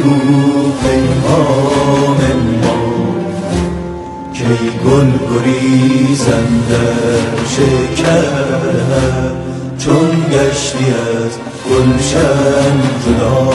بگو پیغام ما، کی گل گریزم در شکر، چون گشتی از گلشن جدا.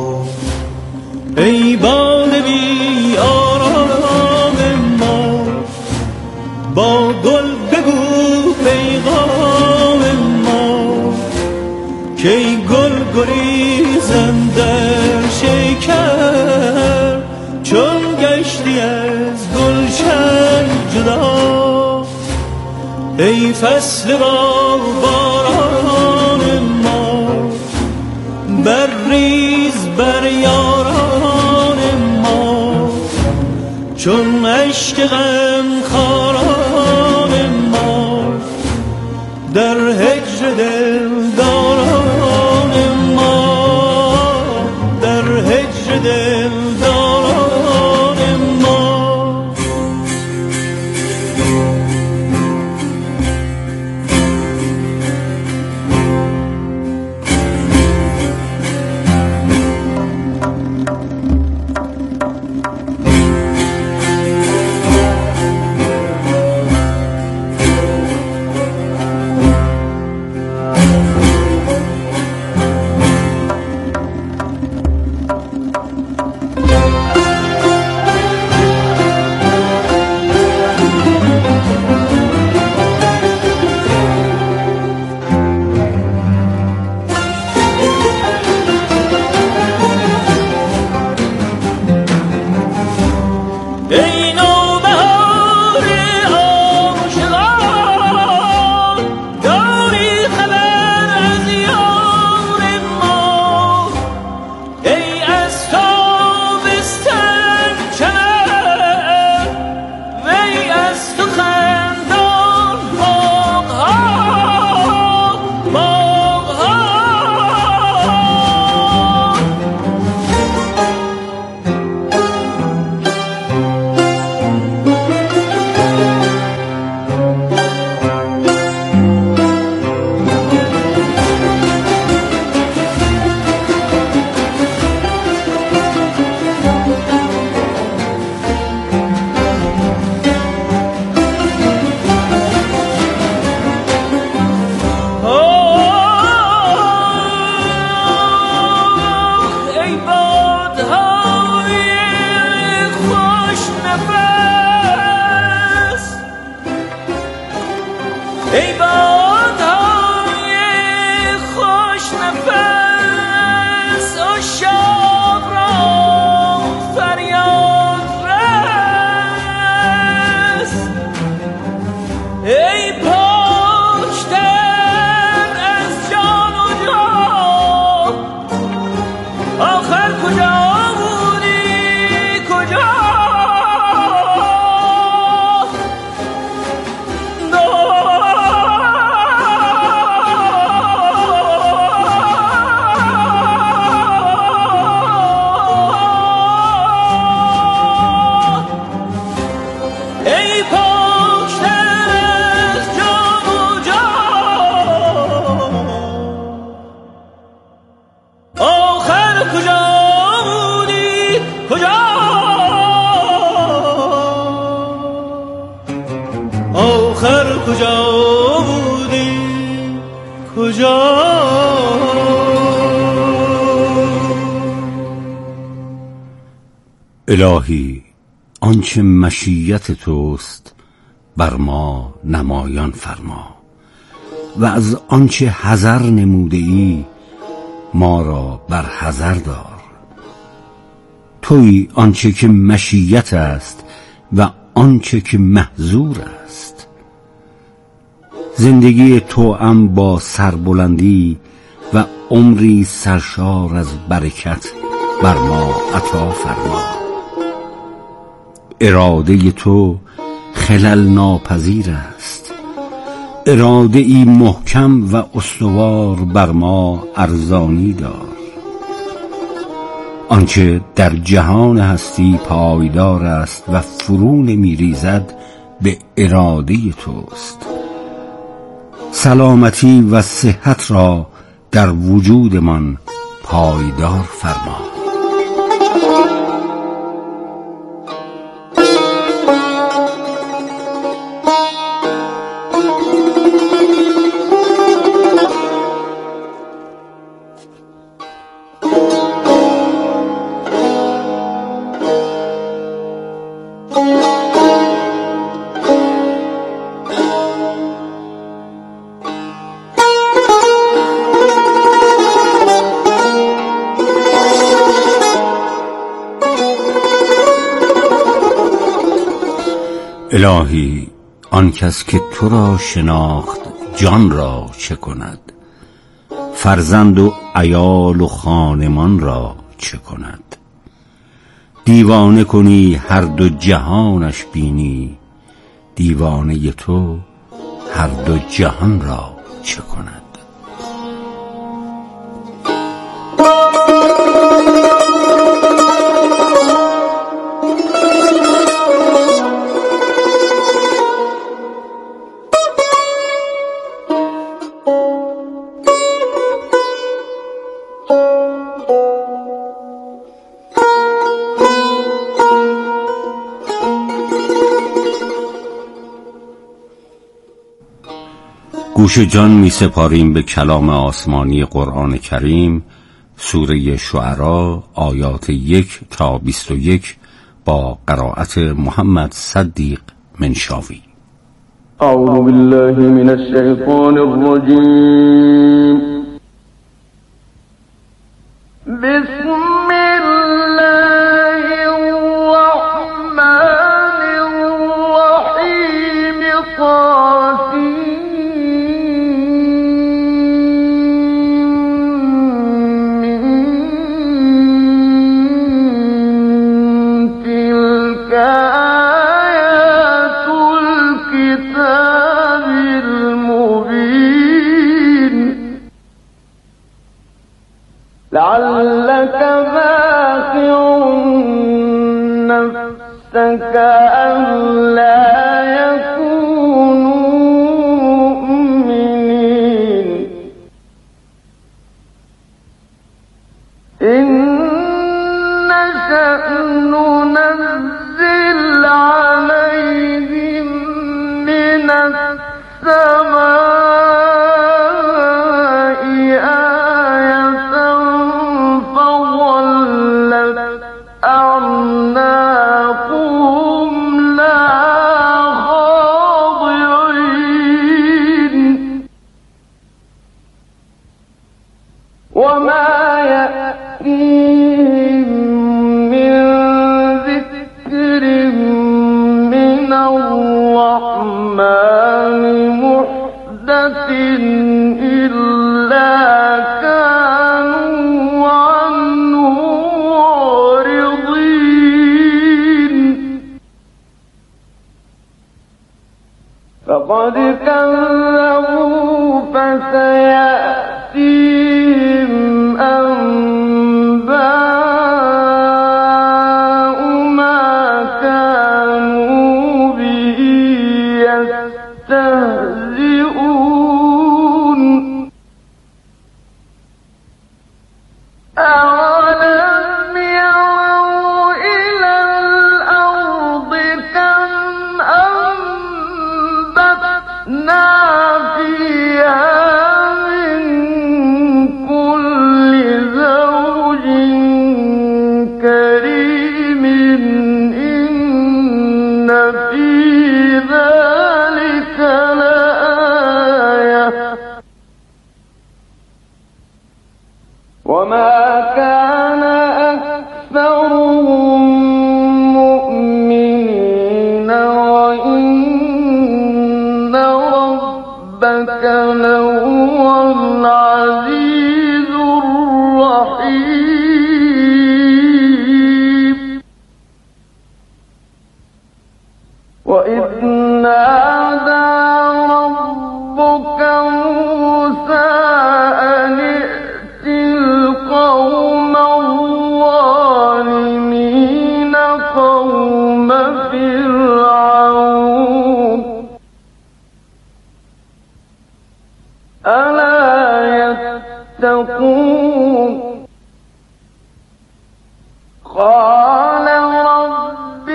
ای باد بی آرام ما، با گل بگو پیغام ما، کی گل گریزم در شکر، چون گشتی از گلشن جدا. ای فصل با باران ما، برریز بر یاران ما، چون اشک غم خاران ما، در هجر دلداران ما، در هجر دلداران ما. ای بادهای خوش نفس، عشاق را فریاد رس. ای پشتر از جان و جان، آخر کجا بودی کجا؟ آخر کجا بودی کجا؟ الهی آنچه مشیت توست بر ما نمایان فرما، و از آنچه حذر نموده ای ما را بر حذر دار. تویی آنچه که مشیت است و آنچه که محظور است. زندگی توأم با سربلندی و عمری سرشار از برکت بر ما عطا فرما. اراده تو خلل ناپذیر است، اراده ای محکم و استوار بر ما ارزانی دار. آنچه در جهان هستی پایدار است و فرو نمی‌ریزد به اراده توست. سلامتی و صحت را در وجودمان پایدار فرما. الهی آن کس که تو را شناخت جان را چه کند؟ فرزند و عیال و خانمان را چه کند؟ دیوانه کنی هر دو جهانش بینی، دیوانه تو هر دو جهان را چه کند؟ گوش جان می سپاریم به کلام آسمانی قرآن کریم، سوره شعراء آیات 1 تا 21 با قرائت محمد صدیق منشاوی. اعوذ بالله من الشیطان الرجیم. بسم الله الرحمن الرحیم. لعلك باخع نفسك ألا يكونوا مؤمنين. إن نشأ ننزل عليهم من السماء وما يأتيهم من ذكر من الرحمن محدث إلا كانوا عنه معرضين. فقد كذبوا فسيأتيهم أنباء ما كانوا به يستهزئون. أولم يروا إلى الأرض كم أنبتنا فيها وما كان أكثرهم مؤمنين وإن ربك لهو العزيز الرحيم. وإذ نادى ربك موسى أن ائت القوم الظالمين قوم فرعون ألا يتقون. قال رب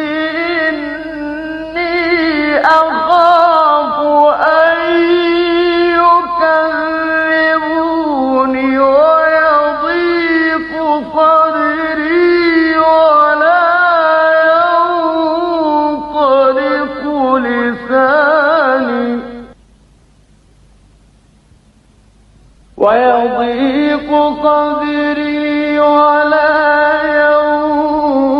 إني أخاف أن يكذبون ويضيق صدري ولا ينطلق لساني ويضيق صدري ولا ينطلق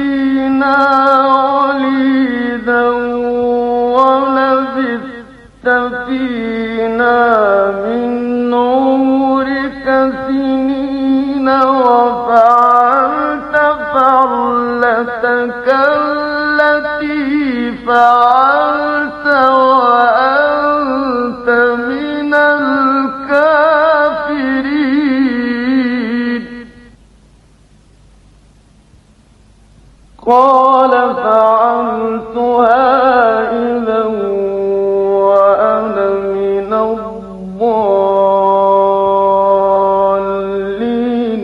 فينا وليدا ولبثت فينا من عمرك سنين وفعلت فعلتك التي فعلت وأنت من الكافرين. قال فعلتها إذا وأنا من الضالين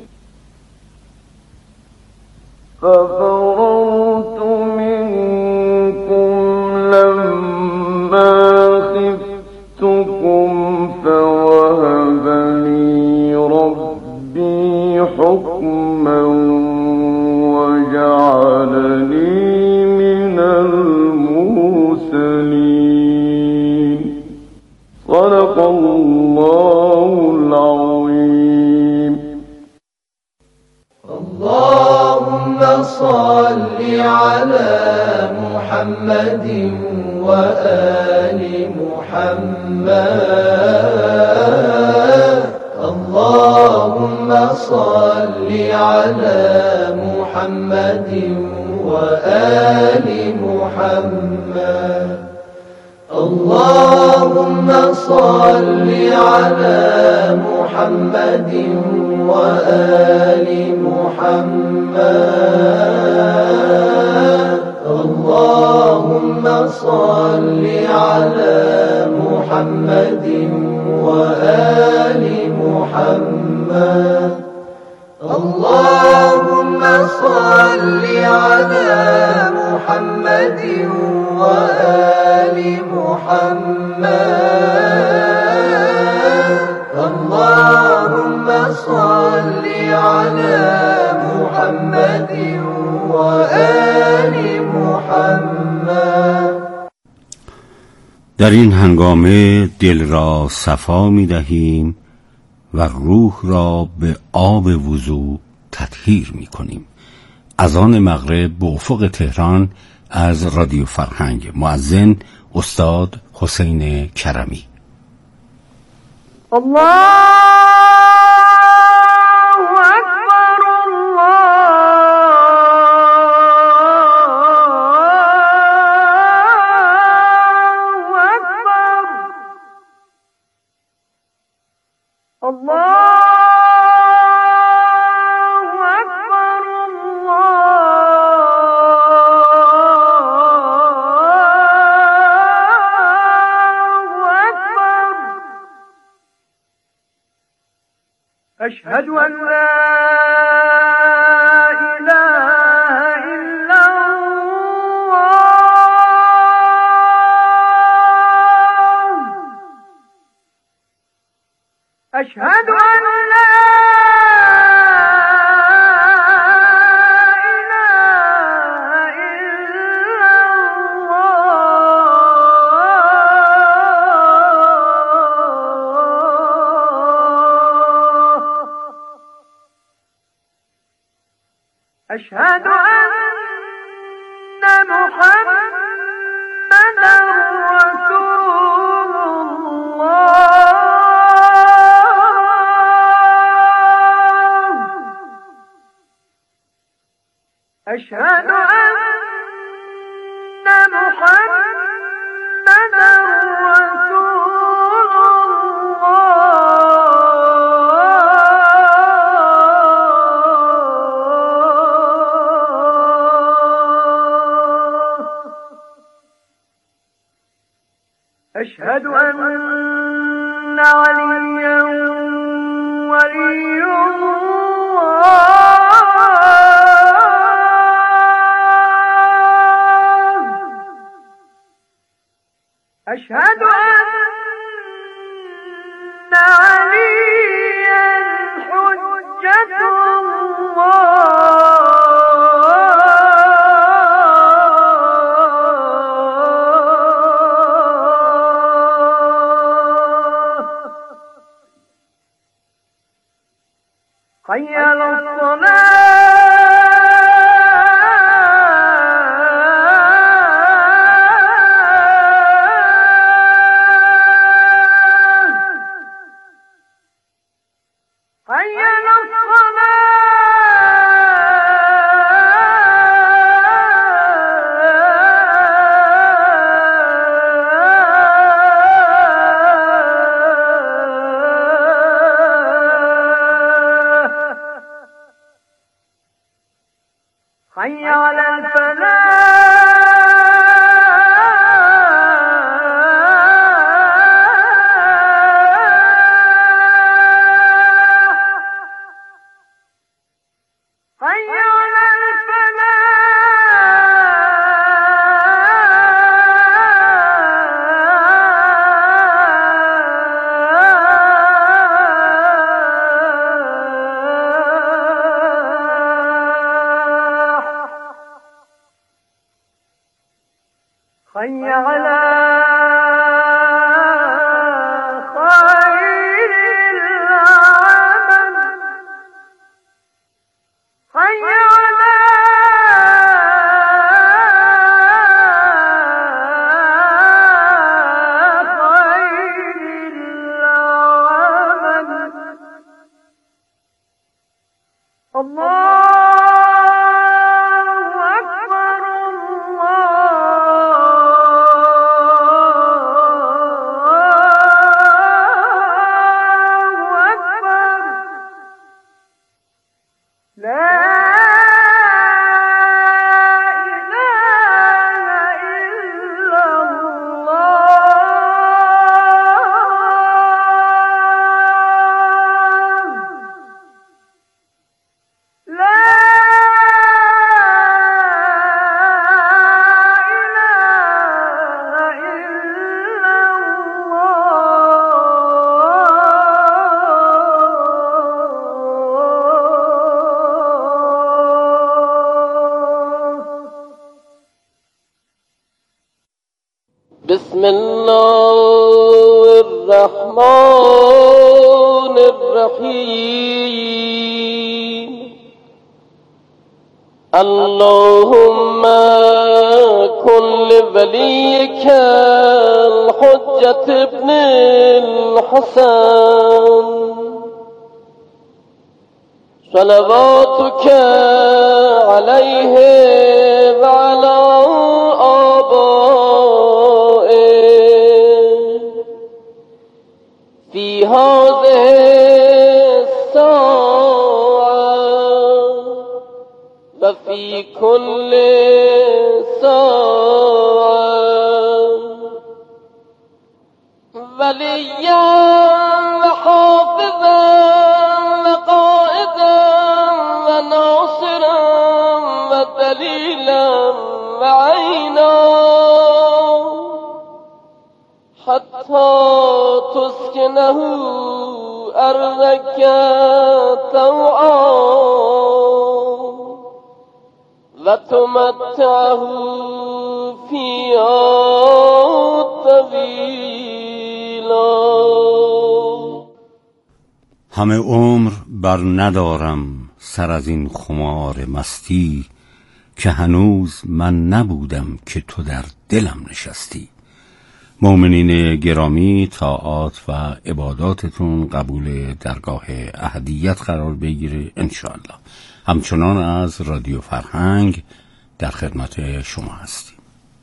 ففررت منكم لما خفتكم فوهب لي ربي حكما وجعلني من المرسلين. صدق الله العظيم. اللهم صل على محمد وآل محمد. اللهم صل على محمد وآل محمد. اللهم صل على محمد وآل محمد. اللهم صل على محمد وآل محمد. اللهم صل على محمد وآل محمد. اللهم صل على محمد وآل محمد. در این هنگامه دل را صفا می دهیم و روح را به آب وضو تطهیر می کنیم. اذان مغرب به افق تهران از رادیو فرهنگ. مؤذن استاد حسین کرمی. الله أكبر الله أكبر الله أكبر الله أكبر. أشهد أن لا إله إلا الله. أشهد أن لا إله إلا الله. أشهد أن محمدا رسول الله. أشهد أن محمدا رسول الله. أشهد أن عليا ولي الله. أشهد أن عليا حجة الله. حي على الصلاة حي على خير العمل حي على خير العمل الله بسم الله الرحمن الرحيم اللهم كن لوليك الحجة ابن الحسن صلواتك عليه وعلى في هذه الساعة وفي كل ساعة وليا وحافظا وقائدا وناصرا ودليلا وعينا حتى تسكنه أرضك طوعا وتمتعه فيها طويلا. همه عمر بر ندارم سر از این خمار مستی، که هنوز من نبودم که تو در دلم نشستی. مؤمنین گرامی، طاعات و عباداتتون قبول درگاه احدیت قرار بگیره انشاءالله. همچنان از رادیو فرهنگ در خدمت شما هستیم.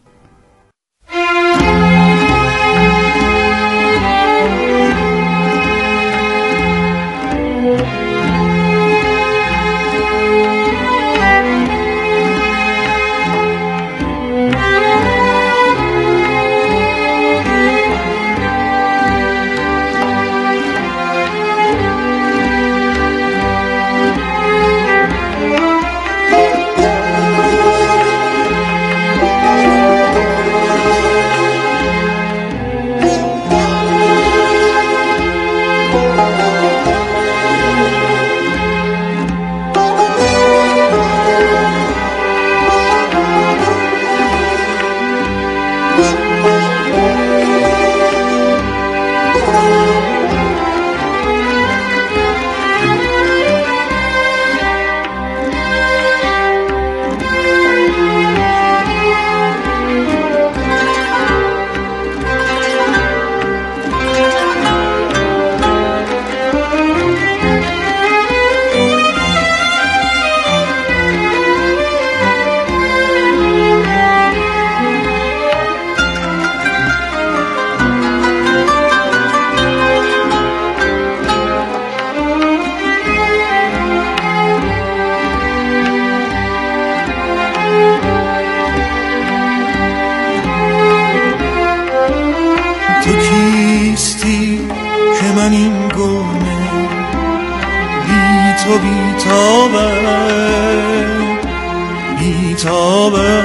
بیتابه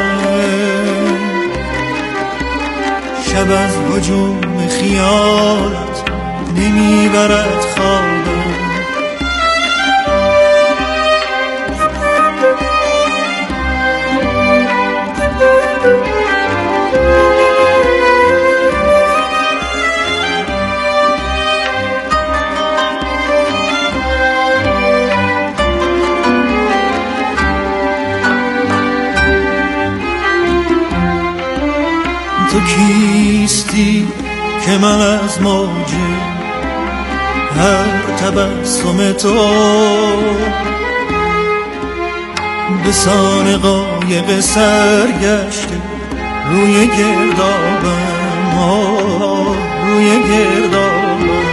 شب از هجوم خیالت نمیبرد خوابه تو کیستی که من از موج هر تبسم تو به سان قایق سرگشته روی گردابم، روی گردابم.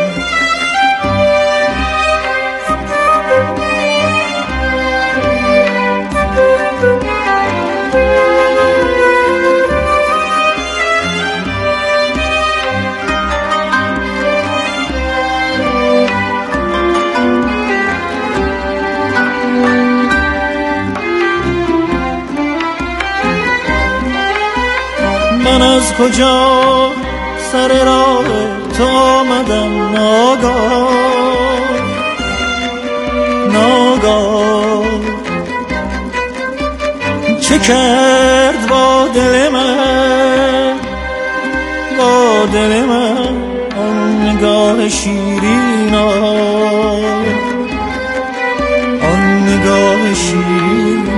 من از کجا سر راه تو آمدم ناگاه، ناگاه چه کرد با دل من، با دل من آن نگاه شیرین، آن نگاه شیرین.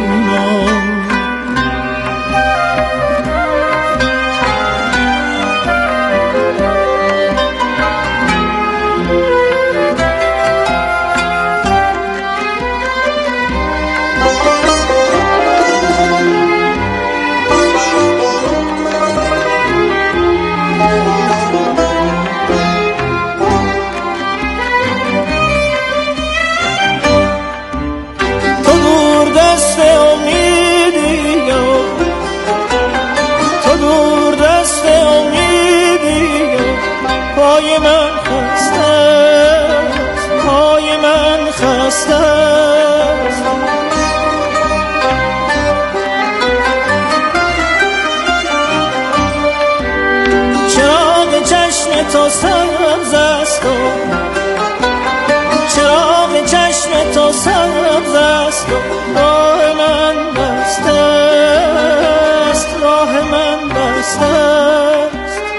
پای من خسته است، پای من خسته است. چراغ چشم تو سبز است، چراغ چشم تو سبز است، راه من بسته است، راه من بسته است.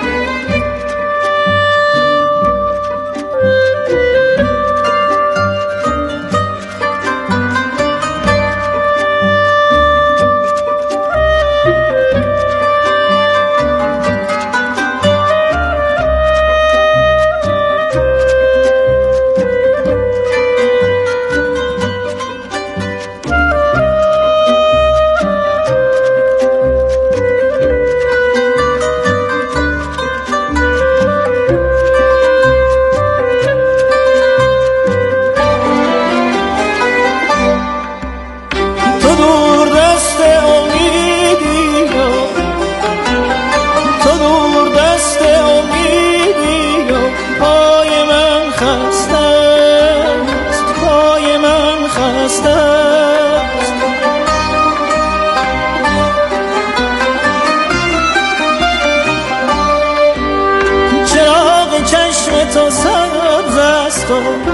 تو سبز است،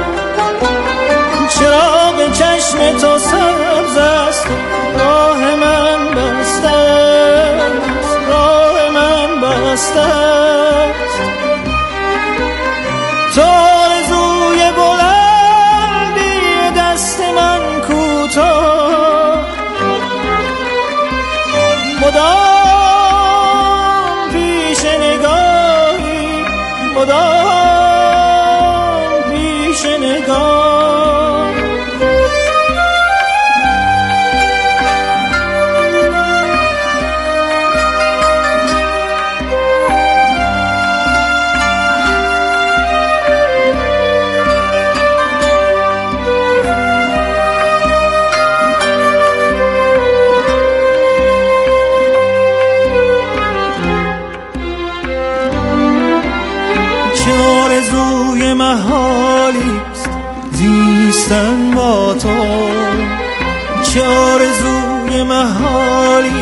چراغ چشم تو سبز است، راه من بسته است، راه من بسته است. تو آرزوی بلندی دست من کوتاه، مدام پیش نگاهی، مدام نگاه. چه آرزوی محالی زیستن با تو، چه آرزوی محالی